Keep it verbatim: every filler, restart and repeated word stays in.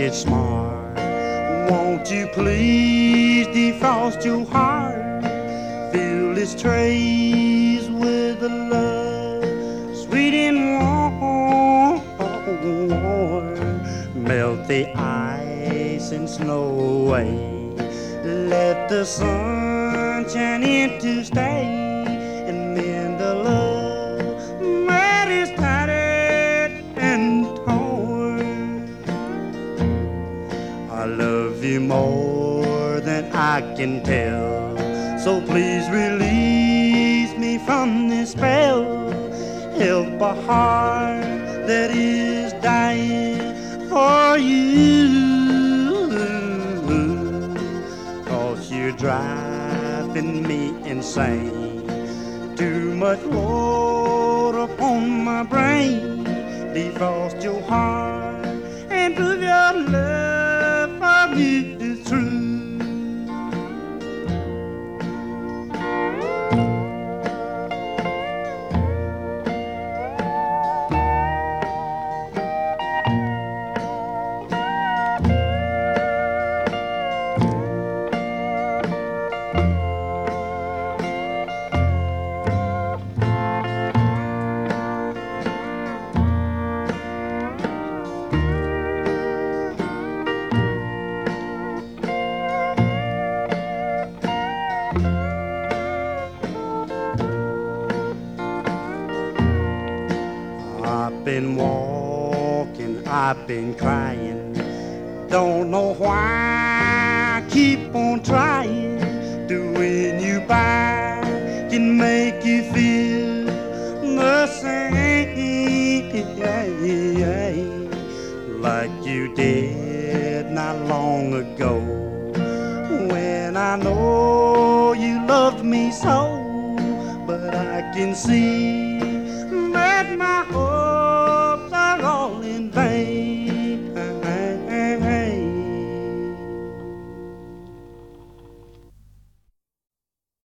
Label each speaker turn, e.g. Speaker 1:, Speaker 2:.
Speaker 1: it smart. Won't you please defrost your heart? Fill its trays with the love, sweet and warm. Melt the ice and snow away. Let the sun shine in to stay and mend the love that is tattered and torn. I love you more than I can tell, so please release me from this spell. Help a heart that is dying for you. Cause you're driving me insane. Too much load upon my brain. Defrost your heart and prove your love for me is true. I've been walking, I've been crying, don't know why I keep on trying. Doing you by can make you feel the same, like you did not long ago, when I know you loved me so. But I can see